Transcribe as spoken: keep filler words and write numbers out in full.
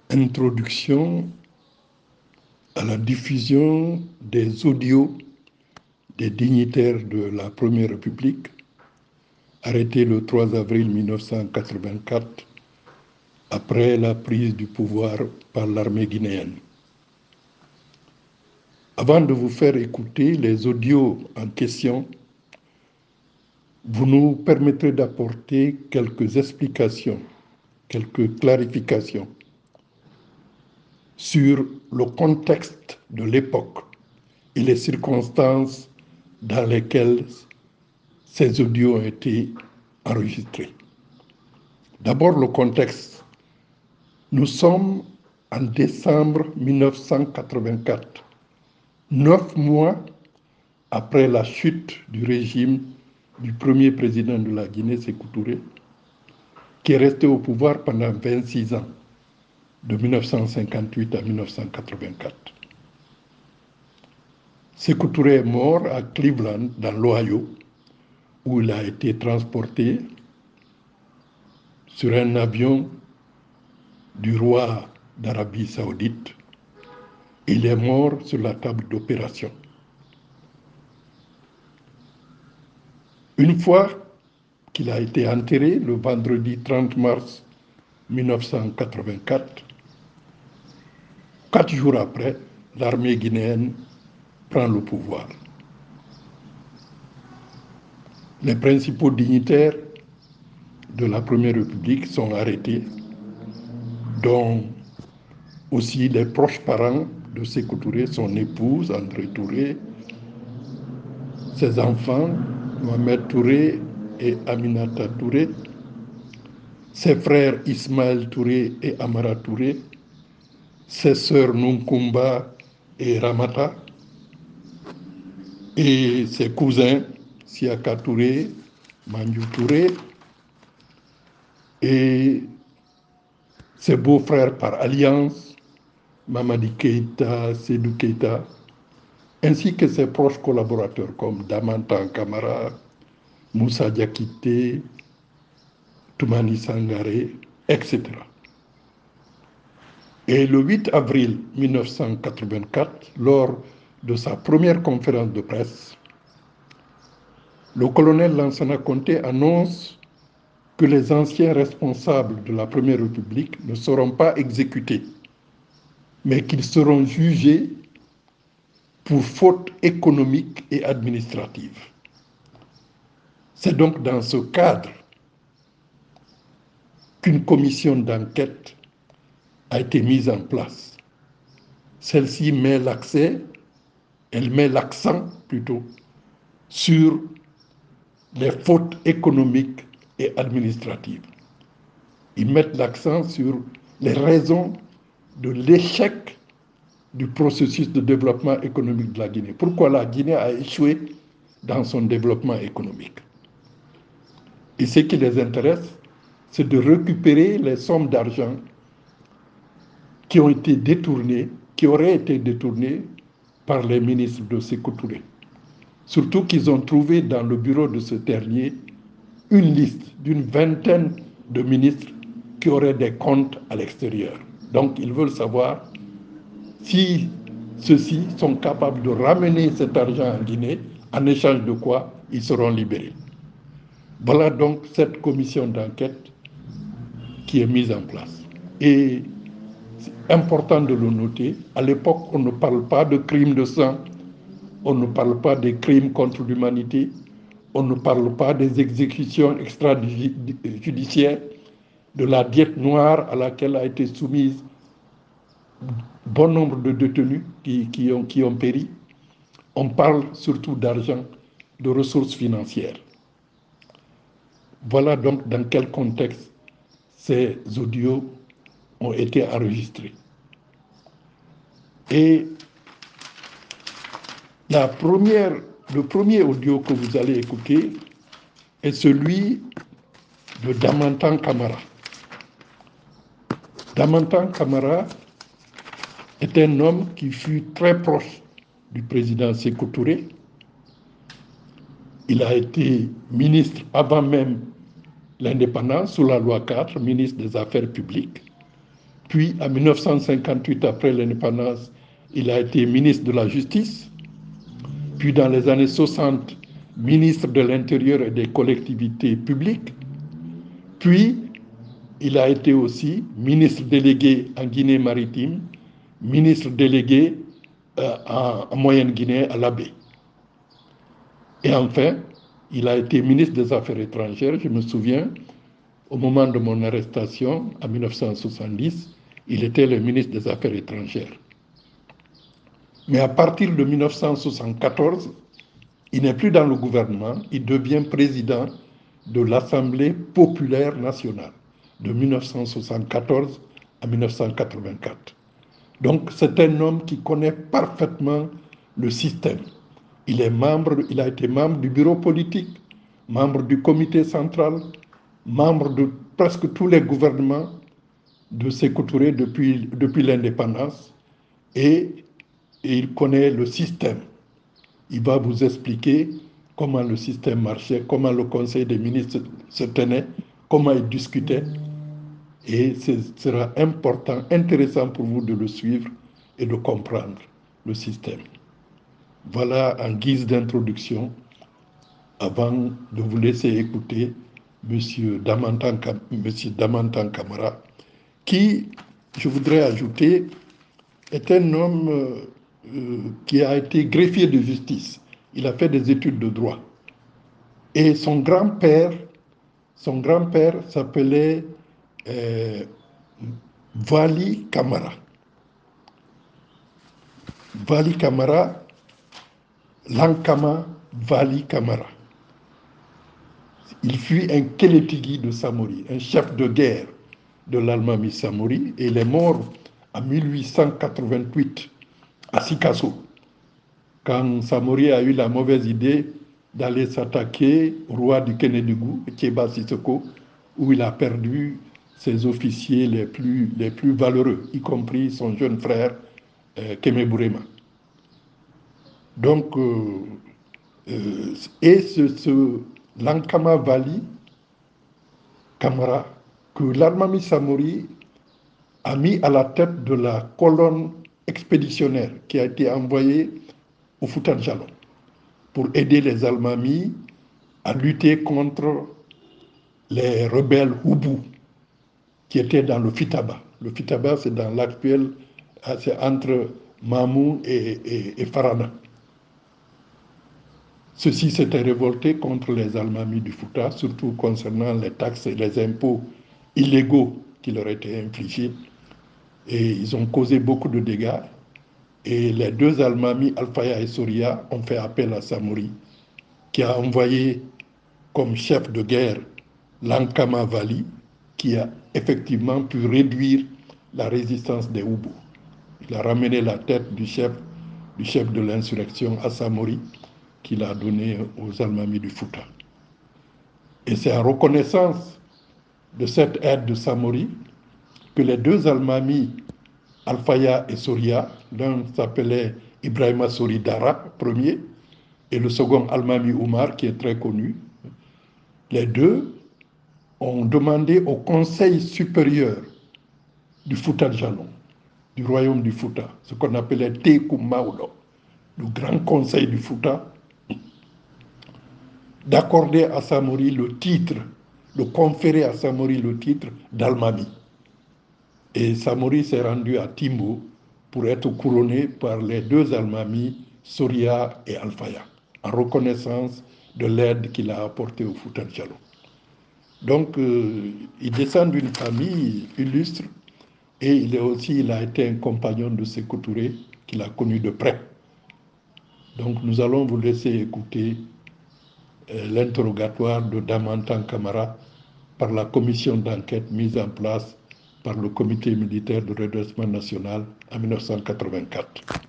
Introduction à la diffusion des audios des dignitaires de la Première République, arrêtés le trois avril mille neuf cent quatre-vingt-quatre, après la prise du pouvoir par l'armée guinéenne. Avant de vous faire écouter les audios en question, vous nous permettrez d'apporter quelques explications, quelques clarifications sur le contexte de l'époque et les circonstances dans lesquelles ces audios ont été enregistrés. D'abord, le contexte. Nous sommes en décembre mille neuf cent quatre-vingt-quatre, neuf mois après la chute du régime du premier président de la Guinée, Sékou Touré, qui est resté au pouvoir pendant vingt-six ans, de mille neuf cent cinquante-huit à mille neuf cent quatre-vingt-quatre. Sékou Touré est mort à Cleveland, dans l'Ohio, où il a été transporté sur un avion du roi d'Arabie Saoudite. Il est mort sur la table d'opération. Une fois qu'il a été enterré, le vendredi trente mars mille neuf cent quatre-vingt-quatre, quatre jours après, l'armée guinéenne prend le pouvoir. Les principaux dignitaires de la Première République sont arrêtés, dont aussi les proches parents de Sékou Touré, son épouse André Touré, ses enfants Mohamed Touré et Aminata Touré, ses frères Ismaël Touré et Amara Touré, ses sœurs Nunkumba et Ramata, et ses cousins Siaka Touré, Manju Touré, et ses beaux-frères par alliance, Mamadi Keïta, Sédou Keïta, ainsi que ses proches collaborateurs comme Damantan Kamara, Moussa Diakité, Toumani Sangaré, et cetera. Et le huit avril mille neuf cent quatre-vingt-quatre, lors de sa première conférence de presse, le colonel Lansana Conté annonce que les anciens responsables de la Première République ne seront pas exécutés, mais qu'ils seront jugés pour faute économique et administrative. C'est donc dans ce cadre qu'une commission d'enquête a été mise en place. Celle-ci met l'accès, elle met l'accent plutôt, sur les fautes économiques et administratives. Ils mettent l'accent sur les raisons de l'échec du processus de développement économique de la Guinée. Pourquoi la Guinée a échoué dans son développement économique. Et ce qui les intéresse, c'est de récupérer les sommes d'argent qui ont été détournées, qui auraient été détournées par les ministres de Sékou Touré. Surtout qu'ils ont trouvé dans le bureau de ce dernier une liste d'une vingtaine de ministres qui auraient des comptes à l'extérieur. Donc ils veulent savoir si ceux-ci sont capables de ramener cet argent en Guinée, en échange de quoi ils seront libérés. Voilà donc cette commission d'enquête qui est mise en place. Et c'est important de le noter, à l'époque, on ne parle pas de crimes de sang, on ne parle pas des crimes contre l'humanité, on ne parle pas des exécutions extrajudiciaires, de la diète noire à laquelle a été soumise bon nombre de détenus qui, qui, ont, qui ont péri. On parle surtout d'argent, de ressources financières. Voilà donc dans quel contexte ces audios ont été enregistrés. Et la première, le premier audio que vous allez écouter est celui de Damantan Kamara. Damantan Kamara est un homme qui fut très proche du président Sékou Touré. Il a été ministre avant même l'indépendance, sous la loi quatre, ministre des Affaires publiques. Puis en mille neuf cent cinquante-huit, après l'indépendance, il a été ministre de la Justice. Puis dans les années soixante, ministre de l'Intérieur et des collectivités publiques. Puis il a été aussi ministre délégué en Guinée-Maritime, ministre délégué euh, en, en Moyenne-Guinée à la baie. Et enfin, il a été ministre des Affaires étrangères. Je me souviens, au moment de mon arrestation, en mille neuf cent soixante-dix, il était le ministre des Affaires étrangères. Mais à partir de mille neuf cent soixante-quatorze, il n'est plus dans le gouvernement, il devient président de l'Assemblée populaire nationale de mille neuf cent soixante-quatorze à mille neuf cent quatre-vingt-quatre. Donc c'est un homme qui connaît parfaitement le système. Il est membre, il a été membre du bureau politique, membre du comité central, membre de presque tous les gouvernements de Sékou Touré depuis, depuis l'indépendance, et, et il connaît le système. Il va vous expliquer comment le système marchait, comment le Conseil des ministres se tenait, comment il discutait. Et ce sera important, intéressant pour vous de le suivre et de comprendre le système. Voilà en guise d'introduction, avant de vous laisser écouter M. Damantan, M. Damantan Camara, qui, je voudrais ajouter, est un homme euh, euh, qui a été greffier de justice. Il a fait des études de droit. Et son grand-père, son grand-père s'appelait euh, Vali Camara. Vali Camara, Lankama Vali Camara. Il fut un Kélétigui de Samori, un chef de guerre de l'Almami Samori, et il est mort en mille huit cent quatre-vingt-huit à Sikasso, quand Samori a eu la mauvaise idée d'aller s'attaquer au roi du Kénédougou, Thiéba Sissoko, où il a perdu ses officiers les plus, les plus valeureux, y compris son jeune frère euh, Kémé Bourema. Donc, euh, euh, et ce, ce Lankama Vali Camara, que l'Almami Samori a mis à la tête de la colonne expéditionnaire qui a été envoyée au Fouta Djallon pour aider les Almamis à lutter contre les rebelles Hubu qui étaient dans le Fitaba. Le Fitaba, c'est dans l'actuel, c'est entre Mamou et, et, et Farana. Ceux-ci s'étaient révoltés contre les Almamis du Fouta, surtout concernant les taxes et les impôts illégaux qui leur étaient infligés. Et ils ont causé beaucoup de dégâts. Et les deux Almamis, Alfaya et Soria, ont fait appel à Samori, qui a envoyé comme chef de guerre Lankama Vali, qui a effectivement pu réduire la résistance des Hubu. Il a ramené la tête du chef, du chef de l'insurrection à Samori, qu'il a donné aux Almamis du Fouta. Et c'est en reconnaissance de cette aide de Samori que les deux Almamis, Alfaya et Soria, l'un s'appelait Ibrahima Sori Dara, premier, et le second Almami Oumar, qui est très connu, les deux ont demandé au Conseil supérieur du Fouta Djallon, du royaume du Fouta, ce qu'on appelait Teku Maodo, le grand conseil du Fouta, d'accorder à Samori le titre, de conférer à Samori le titre d'Almami. Et Samori s'est rendu à Timbo pour être couronné par les deux Almamis, Soria et Alfaya, en reconnaissance de l'aide qu'il a apportée au Fouta Djallon. Donc, euh, il descend d'une famille illustre et il, est aussi, il a été un compagnon de Sékou Touré qu'il a connu de près. Donc, nous allons vous laisser écouter euh, l'interrogatoire de Damantan Camara par la commission d'enquête mise en place par le comité militaire de redressement national en mille neuf cent quatre-vingt-quatre.